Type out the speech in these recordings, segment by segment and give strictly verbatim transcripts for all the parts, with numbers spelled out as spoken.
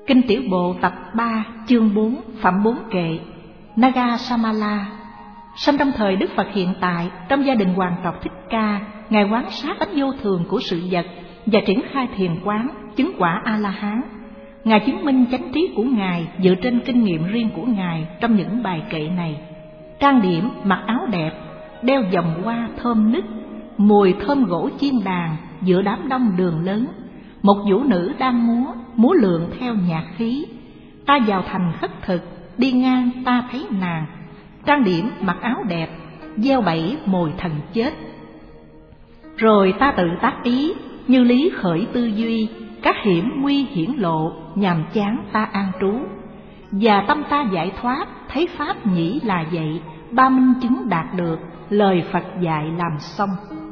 Kinh Tiểu Bộ tập ba, chương bốn, phẩm bốn kệ. Naga Samala sanh trong thời Đức Phật hiện tại, trong gia đình Hoàng tộc Thích Ca. Ngài quan sát tánh vô thường của sự vật và triển khai thiền quán, chứng quả A-la-hán. Ngài chứng minh chánh trí của Ngài dựa trên kinh nghiệm riêng của Ngài trong những bài kệ này. Trang điểm, mặc áo đẹp, đeo vòng hoa thơm nức, mùi thơm gỗ chiên đàn giữa đám đông đường lớn. Một vũ nữ đang múa, múa lượn theo nhạc khí. Ta vào thành khất thực, đi ngang ta thấy nàng. Trang điểm, mặc áo đẹp, gieo bẫy mồi thần chết. Rồi ta tự tác ý, như lý khởi tư duy, các hiểm nguy hiển lộ, nhàm chán ta an trú. Và tâm ta giải thoát, thấy pháp nhĩ là vậy, ba minh chứng đạt được, lời Phật dạy làm xong.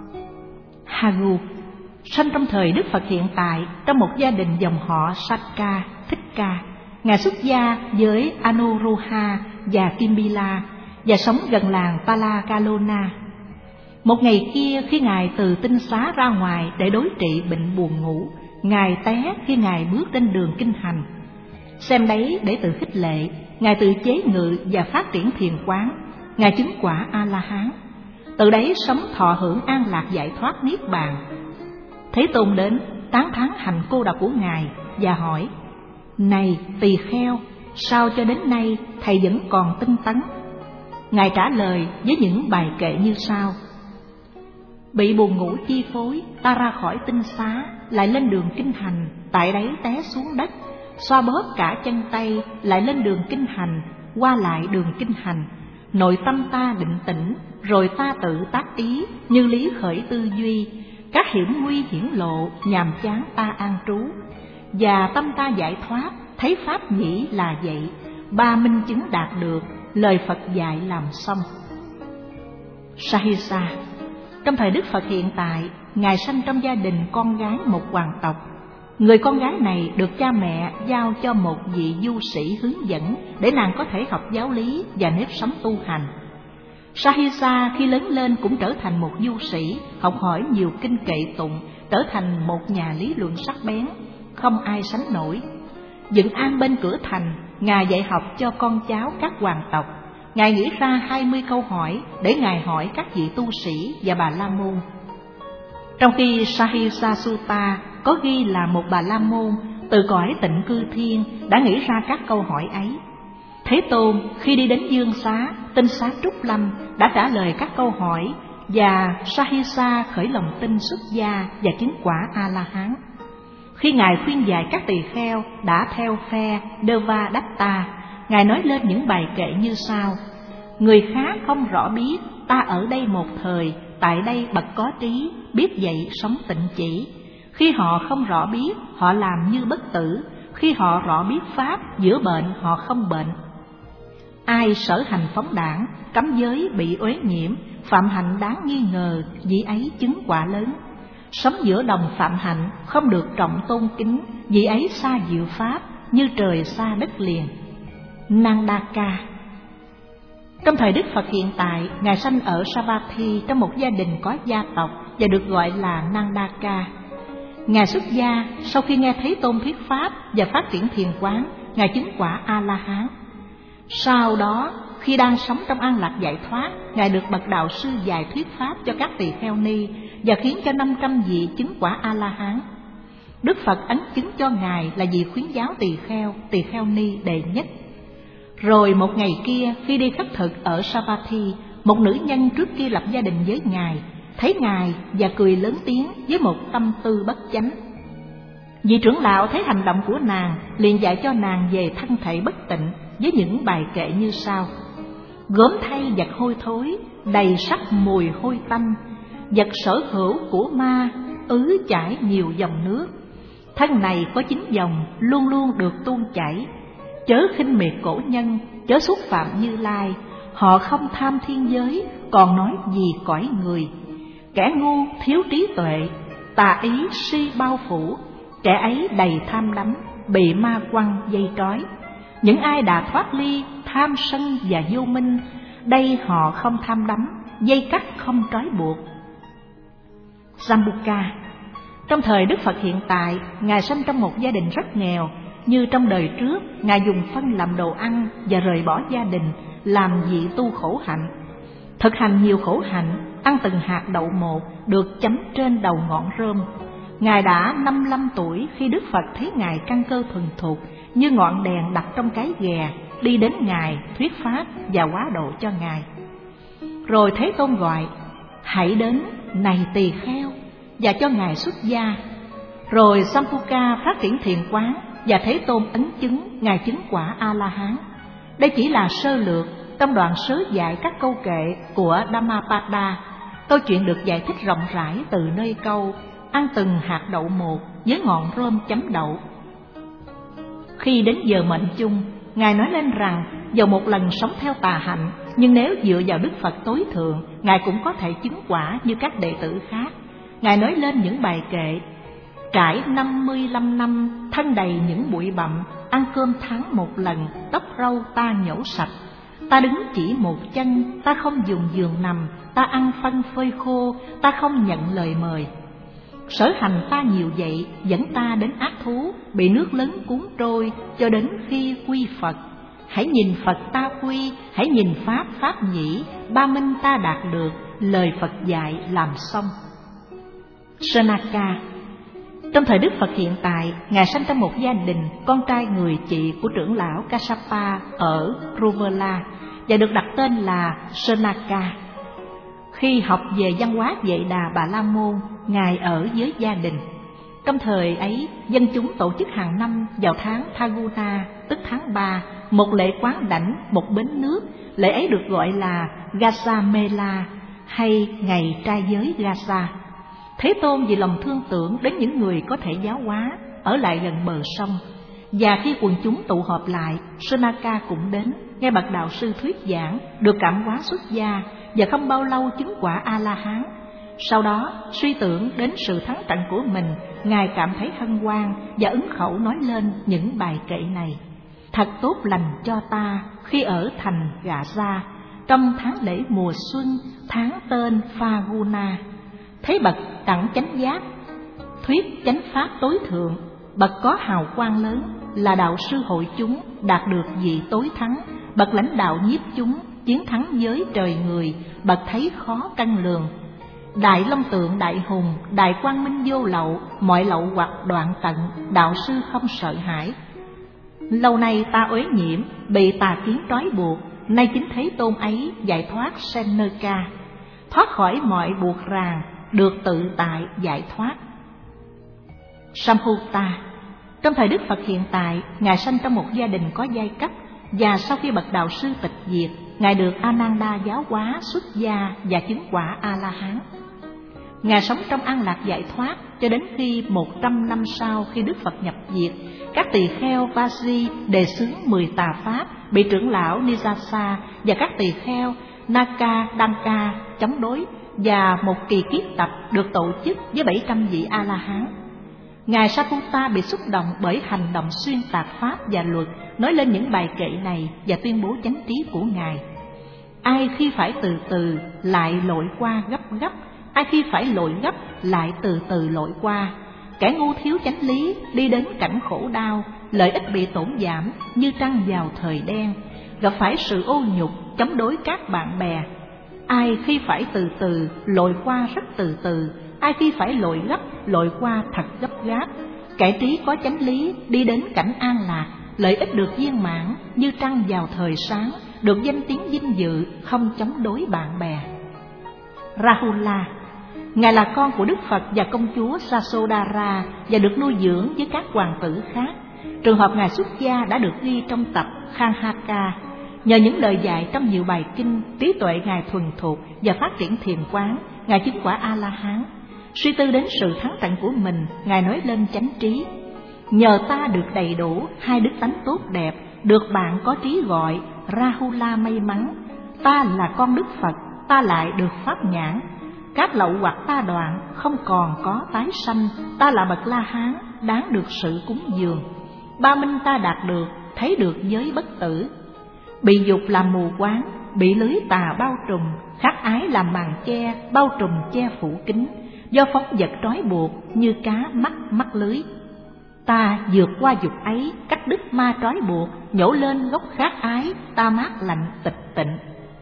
Hagu sanh trong thời Đức Phật hiện tại, trong một gia đình dòng họ Sakka, Thích Ca. Ngài xuất gia với Anuruddha và Kimbila và sống gần làng Palakalona. Một ngày kia, khi Ngài từ tinh xá ra ngoài để đối trị bệnh buồn ngủ, Ngài té khi Ngài bước trên đường kinh hành. Xem đấy để tự khích lệ, Ngài tự chế ngự và phát triển thiền quán. Ngài chứng quả A-la-hán, từ đấy sống thọ hưởng an lạc giải thoát niết bàn. Thế Tôn đến tán thán hành cô độc của Ngài và hỏi: Này tỳ kheo, sao cho đến nay thầy vẫn còn tinh tấn? Ngài trả lời với những bài kệ như sau: Bị buồn ngủ chi phối, ta ra khỏi tinh xá, lại lên đường kinh hành, tại đấy té xuống đất, xoa bóp cả chân tay, lại lên đường kinh hành, qua lại đường kinh hành. Nội tâm ta định tĩnh, rồi ta tự tác ý, như lý khởi tư duy, các hiểm nguy hiển lộ, nhàm chán ta an trú. Và tâm ta giải thoát, thấy pháp nhĩ là vậy, ba minh chứng đạt được, lời Phật dạy làm xong. Sahisa trong thời Đức Phật hiện tại, Ngài sanh trong gia đình con gái một hoàng tộc. Người con gái này được cha mẹ giao cho một vị du sĩ hướng dẫn để nàng có thể học giáo lý và nếp sống tu hành. Sahisa khi lớn lên cũng trở thành một du sĩ, học hỏi nhiều kinh kệ tụng, trở thành một nhà lý luận sắc bén, không ai sánh nổi. Dựng an bên cửa thành, Ngài dạy học cho con cháu các hoàng tộc. Ngài nghĩ ra hai mươi câu hỏi để Ngài hỏi các vị tu sĩ và bà la môn. Trong khi Sahisa Sutta có ghi là một bà la môn từ cõi tịnh cư thiên đã nghĩ ra các câu hỏi ấy. Thế Tôn khi đi đến Dương Xá, tinh xá Trúc Lâm đã trả lời các câu hỏi, và Sahisa khởi lòng tin xuất gia và chứng quả A-la-hán. Khi Ngài khuyên dạy các tỳ kheo đã theo phe Devadatta, Ngài nói lên những bài kệ như sau: Người khác không rõ biết, ta ở đây một thời, tại đây bậc có trí, biết vậy sống tịnh chỉ. Khi họ không rõ biết, họ làm như bất tử. Khi họ rõ biết pháp, giữa bệnh họ không bệnh. Ai sở hành phóng đảng, cấm giới bị uế nhiễm, phạm hạnh đáng nghi ngờ, vị ấy chứng quả lớn. Sống giữa đồng phạm hạnh, không được trọng tôn kính, vị ấy xa diệu pháp, như trời xa đất liền. Nandaka trong thời Đức Phật hiện tại, Ngài sanh ở Savatthi trong một gia đình có gia tộc và được gọi là Nandaka. Ngài xuất gia sau khi nghe thấy Tôn thuyết pháp và phát triển thiền quán, Ngài chứng quả A-la-hán. Sau đó, khi đang sống trong an lạc giải thoát, Ngài được bậc đạo sư dạy thuyết pháp cho các tỳ kheo ni và khiến cho năm trăm vị chứng quả A-la-hán. Đức Phật ấn chứng cho Ngài là vị khuyến giáo tỳ kheo, tỳ kheo ni đệ nhất. Rồi một ngày kia, khi đi khất thực ở Savatthi, một nữ nhân trước kia lập gia đình với Ngài thấy Ngài và cười lớn tiếng với một tâm tư bất chánh. Vị trưởng lão thấy hành động của nàng, liền dạy cho nàng về thân thể bất tịnh với những bài kệ như sau: Gốm thay vật hôi thối, đầy sắc mùi hôi tanh, vật sở hữu của ma, ứ chảy nhiều dòng nước. Thân này có chín dòng, luôn luôn được tuôn chảy. Chớ khinh miệt cổ nhân, chớ xúc phạm Như Lai. Họ không tham thiên giới, còn nói gì cõi người. Kẻ ngu thiếu trí tuệ, tà ý si bao phủ. Kẻ ấy đầy tham đắm, bị ma quăng dây trói. Những ai đã thoát ly tham sân và vô minh, đây họ không tham đắm, dây cắt không trói buộc. Sambuca trong thời Đức Phật hiện tại, Ngài sanh trong một gia đình rất nghèo. như trong đời trước Ngài dùng phân làm đồ ăn và rời bỏ gia đình, làm vị tu khổ hạnh. Thực hành nhiều khổ hạnh, ăn từng hạt đậu một được chấm trên đầu ngọn rơm. Ngài đã năm mươi lăm tuổi khi Đức Phật thấy Ngài căn cơ thuần thục như ngọn đèn đặt trong cái ghè, đi đến Ngài thuyết pháp và hóa độ cho Ngài. Rồi Thế Tôn gọi: hãy đến này tỳ kheo, và cho Ngài xuất gia. Rồi Sambuca phát triển thiền quán và Thế Tôn ấn chứng Ngài chứng quả A-la-hán. Đây chỉ là sơ lược trong đoạn sớ dạy các câu kệ của Dhammapada. Câu chuyện được giải thích rộng rãi từ nơi câu ăn từng hạt đậu một với ngọn rơm chấm đậu. Khi đến giờ mệnh chung, Ngài nói lên rằng dầu một lần sống theo tà hạnh, nhưng nếu dựa vào Đức Phật tối thượng, Ngài cũng có thể chứng quả như các đệ tử khác. Ngài nói lên những bài kệ: trải năm mươi lăm năm, thân đầy những bụi bặm, ăn cơm tháng một lần, tóc râu ta nhổ sạch. Ta đứng chỉ một chân, ta không dùng giường nằm, ta ăn phân phơi khô, ta không nhận lời mời. Sở hành ta nhiều vậy, dẫn ta đến ác thú, bị nước lớn cuốn trôi, cho đến khi quy Phật. Hãy nhìn Phật ta quy, hãy nhìn Pháp Pháp nhĩ, ba minh ta đạt được, lời Phật dạy làm xong. Sanaka. Trong thời Đức Phật hiện tại, Ngài sinh trong một gia đình, con trai người chị của trưởng lão Kassapa ở Ruvela và được đặt tên là Sanaka. Khi học về văn hóa Vệ Đà Bà La Môn, Ngài ở với gia đình. Trong thời ấy, dân chúng tổ chức hàng năm vào tháng Phaguna, tức tháng ba, một lễ quán đảnh, một bến nước. Lễ ấy được gọi là Gasa Mela hay Ngày Trai Giới Gasa. Thế Tôn vì lòng thương tưởng đến những người có thể giáo hóa, ở lại gần bờ sông. Và khi quần chúng tụ họp lại, Sanaka cũng đến, nghe bậc đạo sư thuyết giảng, được cảm hóa xuất gia và không bao lâu chứng quả A-la-hán. Sau đó, suy tưởng đến sự thắng trận của mình, Ngài cảm thấy hân hoan và ứng khẩu nói lên những bài kệ này: thật tốt lành cho ta khi ở thành Gasa, trong tháng lễ mùa xuân, tháng tên Phaguna. Thấy bậc đẳng chánh giác, thuyết chánh pháp tối thượng, bậc có hào quang lớn, là đạo sư hội chúng, đạt được vị tối thắng, bậc lãnh đạo nhiếp chúng, chiến thắng giới trời người, bậc thấy khó căn lường. Đại Long Tượng Đại Hùng, Đại Quang Minh vô lậu, mọi lậu hoặc đoạn tận, đạo sư không sợ hãi. Lâu nay ta uế nhiễm, bị tà kiến trói buộc, nay chính Thế Tôn ấy giải thoát Sanaka, thoát khỏi mọi buộc ràng, được tự tại giải thoát. Samputa. Trong thời Đức Phật hiện tại, Ngài sanh trong một gia đình có giai cấp, và sau khi bậc đạo sư tịch diệt, Ngài được Ananda giáo hóa xuất gia và chứng quả A-la-hán. Ngài sống trong an lạc giải thoát cho đến khi một trăm năm sau, khi Đức Phật nhập diệt, các tỳ kheo Vaji đề xướng mười tà pháp bị trưởng lão Nijasa và các tỳ kheo Naka Danka chống đối, và một kỳ kiết tập được tổ chức với bảy trăm vị A-la-hán. Ngài Saputa bị xúc động bởi hành động xuyên tạc pháp và luật, nói lên những bài kệ này và tuyên bố chánh trí của Ngài. Ai khi phải từ từ lại lội qua gấp gấp, ai khi phải lội gấp lại từ từ lội qua. Kẻ ngu thiếu chánh lý đi đến cảnh khổ đau, lợi ích bị tổn giảm như trăng vào thời đen, gặp phải sự ô nhục chống đối các bạn bè. Ai khi phải từ từ lội qua rất từ từ, ai khi phải lội gấp lội qua thật gấp gáp. Kẻ trí có chánh lý đi đến cảnh an lạc, lợi ích được viên mãn như trăng vào thời sáng, được danh tiếng vinh dự, không chống đối bạn bè. Rahula. Ngài là con của Đức Phật và công chúa Sasodhara và được nuôi dưỡng với các hoàng tử khác. Trường hợp Ngài xuất gia đã được ghi trong tập Khanhaka. Nhờ những lời dạy trong nhiều bài kinh, trí tuệ Ngài thuần thục và phát triển thiền quán, Ngài chứng quả A-la-hán. Suy tư đến sự thắng trận của mình, Ngài nói lên chánh trí: nhờ ta được đầy đủ hai đức tánh tốt đẹp, được bạn có trí gọi Rahula may mắn. Ta là con Đức Phật, ta lại được pháp nhãn. Các lậu hoặc ta đoạn, không còn có tái sanh. Ta là bậc La Hán, đáng được sự cúng dường. Ba minh ta đạt được, thấy được giới bất tử. Bị dục làm mù quáng, bị lưới tà bao trùm, khát ái làm màn che, bao trùm che phủ kín. Do phóng vật trói buộc, như cá mắc mắc lưới. Ta vượt qua dục ấy, cắt đứt ma trói buộc, nhổ lên gốc khát ái, ta mát lạnh tịch tịnh.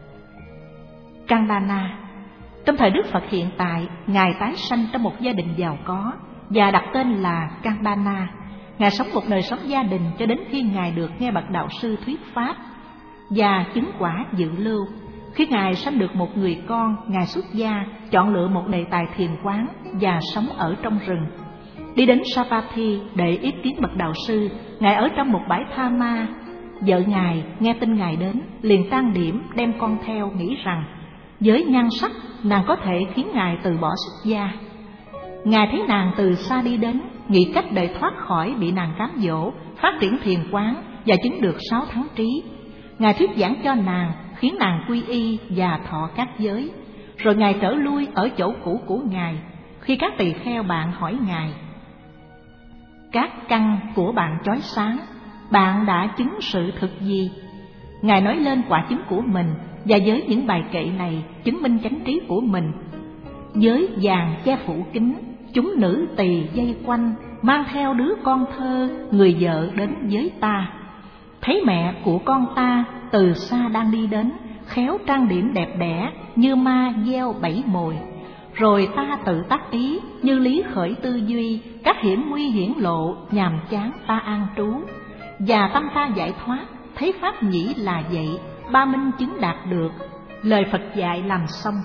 Kandana. Trong thời Đức Phật hiện tại, Ngài tái sanh trong một gia đình giàu có và đặt tên là Kandana. Ngài sống một đời sống gia đình cho đến khi Ngài được nghe bậc đạo sư thuyết pháp và chứng quả dự lưu. Khi Ngài sanh được một người con, Ngài xuất gia, chọn lựa một đề tài thiền quán và sống ở trong rừng. Đi đến Savatthi để ý kiến bậc đạo sư, Ngài ở trong một bãi tha ma. Vợ Ngài nghe tin Ngài đến, liền trang điểm đem con theo, nghĩ rằng với nhan sắc nàng có thể khiến Ngài từ bỏ xuất gia. Ngài thấy nàng từ xa đi đến, nghĩ cách để thoát khỏi bị nàng cám dỗ, phát triển thiền quán và chứng được sáu tháng trí. Ngài thuyết giảng cho nàng, khiến nàng quy y và thọ các giới. Rồi Ngài trở lui ở chỗ cũ của Ngài. Khi các tỳ kheo bạn hỏi Ngài: các căn của bạn chói sáng, bạn đã chứng sự thực gì? Ngài nói lên quả chứng của mình và với những bài kệ này chứng minh chánh trí của mình. Giới vàng che phủ kín, chúng nữ tỳ dây quanh, mang theo đứa con thơ, người vợ đến với ta. Thấy mẹ của con ta từ xa đang đi đến, khéo trang điểm đẹp đẽ như ma gieo bẫy mồi. Rồi ta tự tác ý như lý khởi tư duy, các hiểm nguy hiển lộ, nhàm chán ta an trú. Và tâm ta giải thoát, thấy pháp nhĩ là vậy, ba minh chứng đạt được, lời Phật dạy làm xong.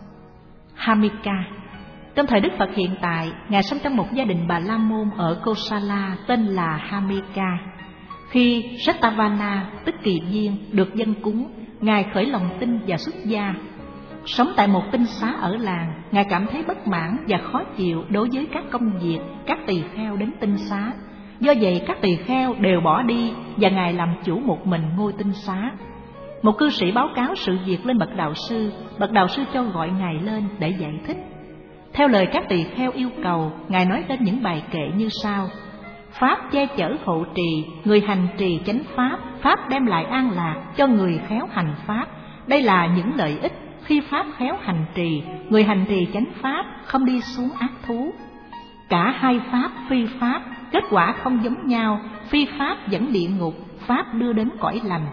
Hamika. Trong thời Đức Phật hiện tại, Ngài sống trong một gia đình Bà La Môn ở Kosala tên là Hamika. Khi Sattavana, tức Kỳ Viên, được dâng cúng, Ngài khởi lòng tin và xuất gia. Sống tại một tinh xá ở làng, Ngài cảm thấy bất mãn và khó chịu đối với các công việc các tỳ kheo đến tinh xá. Do vậy các tỳ kheo đều bỏ đi và Ngài làm chủ một mình ngôi tinh xá. Một cư sĩ báo cáo sự việc lên bậc đạo sư. Bậc đạo sư cho gọi Ngài lên để giải thích. Theo lời các tỳ kheo yêu cầu, Ngài nói lên những bài kệ như sau: pháp che chở hộ trì, người hành trì chánh pháp, pháp đem lại an lạc cho người khéo hành pháp. Đây là những lợi ích khi pháp khéo hành trì, người hành trì chánh pháp không đi xuống ác thú. Cả hai pháp phi pháp, kết quả không giống nhau, phi pháp dẫn địa ngục, pháp đưa đến cõi lành.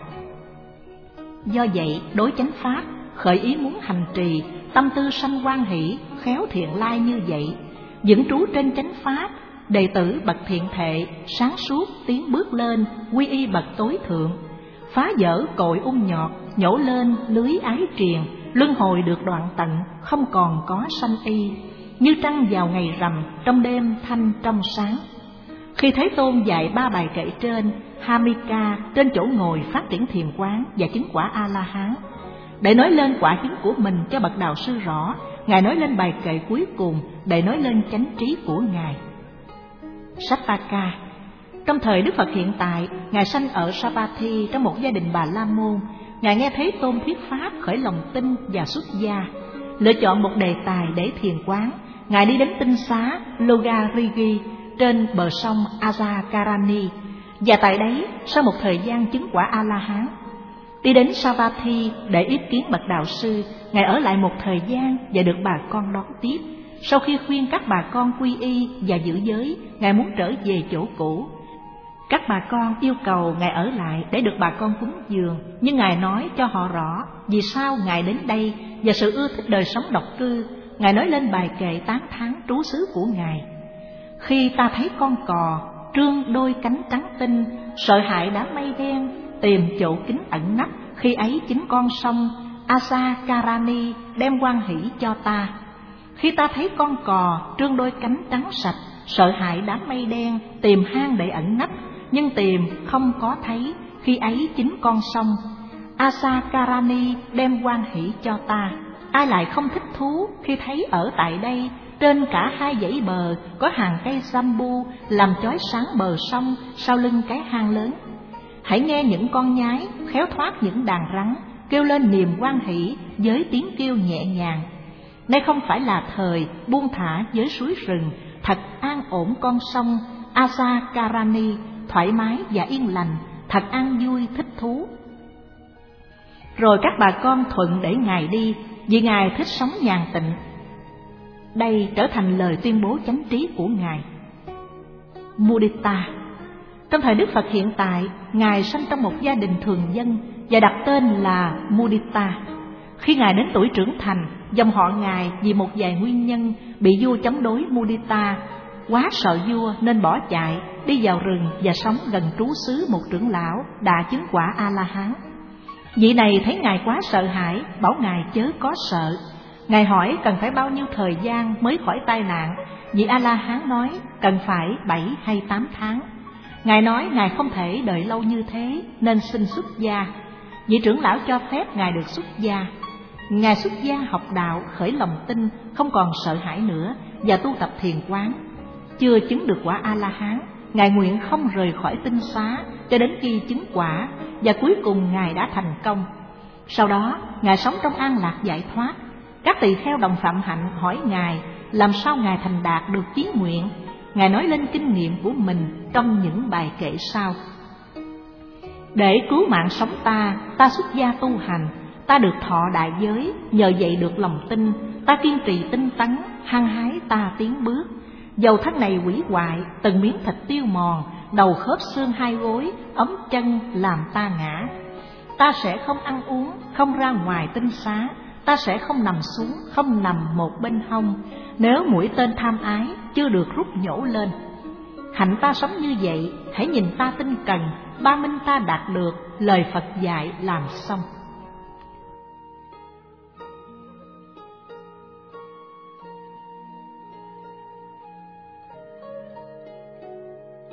Do vậy, đối chánh pháp, khởi ý muốn hành trì, tâm tư sanh hoan hỷ, khéo thiện lai như vậy, vững trú trên chánh pháp, đệ tử bậc thiện thệ, sáng suốt tiến bước lên, quy y bậc tối thượng, phá vỡ cội ung nhọt, nhổ lên lưới ái triền, luân hồi được đoạn tận, không còn có sanh y, như trăng vào ngày rằm, trong đêm thanh trong sáng. Khi Thế Tôn dạy ba bài kệ trên, Hamika trên chỗ ngồi phát triển thiền quán và chứng quả A-la-hán. Để nói lên quả chứng của mình cho bậc đạo sư rõ, Ngài nói lên bài kệ cuối cùng để nói lên chánh trí của Ngài. Sattaka. Trong thời Đức Phật hiện tại, Ngài sanh ở Savatthi trong một gia đình Bà La Môn. Ngài nghe Thế Tôn thuyết pháp, khởi lòng tin và xuất gia. Lựa chọn một đề tài để thiền quán, Ngài đi đến tinh xá Logarigi trên bờ sông Ajakarani, và tại đấy sau một thời gian chứng quả A-la-hán. Đi đến Savatthi để ý kiến bậc đạo sư, Ngài ở lại một thời gian và được bà con đón tiếp. Sau khi khuyên các bà con quy y và giữ giới, Ngài muốn trở về chỗ cũ. Các bà con yêu cầu Ngài ở lại để được bà con cúng dường, nhưng Ngài nói cho họ rõ vì sao Ngài đến đây và sự ưa thích đời sống độc cư. Ngài nói lên bài kệ tán thán trú xứ của Ngài. Khi ta thấy con cò trương đôi cánh trắng tinh, sợ hãi đám mây đen, tìm chỗ kín ẩn nấp, khi ấy chính con sông Asakarani đem hoan hỷ cho ta. Khi ta thấy con cò trương đôi cánh trắng sạch, sợ hãi đám mây đen, tìm hang để ẩn nấp, nhưng tìm không có thấy, khi ấy chính con sông Asakarani đem hoan hỷ cho ta. Ai lại không thích thú khi thấy ở tại đây, trên cả hai dãy bờ có hàng cây bamboo làm chói sáng bờ sông, sau lưng cái hang lớn. Hãy nghe những con nhái khéo thoát những đàn rắn kêu lên niềm hoan hỷ với tiếng kêu nhẹ nhàng. Đây không phải là thời buông thả với suối rừng, thật an ổn con sông Asakarani, thoải mái và yên lành, thật an vui thích thú. Rồi các bà con thuận để Ngài đi, vì Ngài thích sống nhàn tịnh. Đây trở thành lời tuyên bố chánh trí của Ngài. Mudita. Trong thời Đức Phật hiện tại, Ngài sanh trong một gia đình thường dân và đặt tên là Mudita. Khi Ngài đến tuổi trưởng thành, dòng họ Ngài vì một vài nguyên nhân bị vua chống đối Mudita, quá sợ vua nên bỏ chạy, đi vào rừng và sống gần trú xứ một trưởng lão đã chứng quả A-la-hán. Vị này thấy Ngài quá sợ hãi, bảo Ngài chớ có sợ. Ngài hỏi cần phải bao nhiêu thời gian mới khỏi tai nạn. Vị A-la-hán nói cần phải bảy hay tám tháng. Ngài nói Ngài không thể đợi lâu như thế nên xin xuất gia. Vị trưởng lão cho phép Ngài được xuất gia. Ngài xuất gia học đạo, khởi lòng tin, không còn sợ hãi nữa và tu tập thiền quán. Chưa chứng được quả A-la-hán, Ngài nguyện không rời khỏi tinh xá cho đến khi chứng quả, và cuối cùng Ngài đã thành công. Sau đó, Ngài sống trong an lạc giải thoát. Các tỳ kheo đồng phạm hạnh hỏi Ngài làm sao Ngài thành đạt được chí nguyện. Ngài nói lên kinh nghiệm của mình trong những bài kệ sau. Để cứu mạng sống ta, ta xuất gia tu hành, ta được thọ đại giới, nhờ vậy được lòng tin, ta kiên trì tinh tấn, hăng hái ta tiến bước. Dầu thân này hủy hoại, từng miếng thịt tiêu mòn, đầu khớp xương hai gối, ống chân làm ta ngã. Ta sẽ không ăn uống, không ra ngoài tinh xá, ta sẽ không nằm xuống, không nằm một bên hông, nếu mũi tên tham ái chưa được rút nhổ lên. Hạnh ta sống như vậy, hãy nhìn ta tinh cần, ba minh ta đạt được, lời Phật dạy làm xong.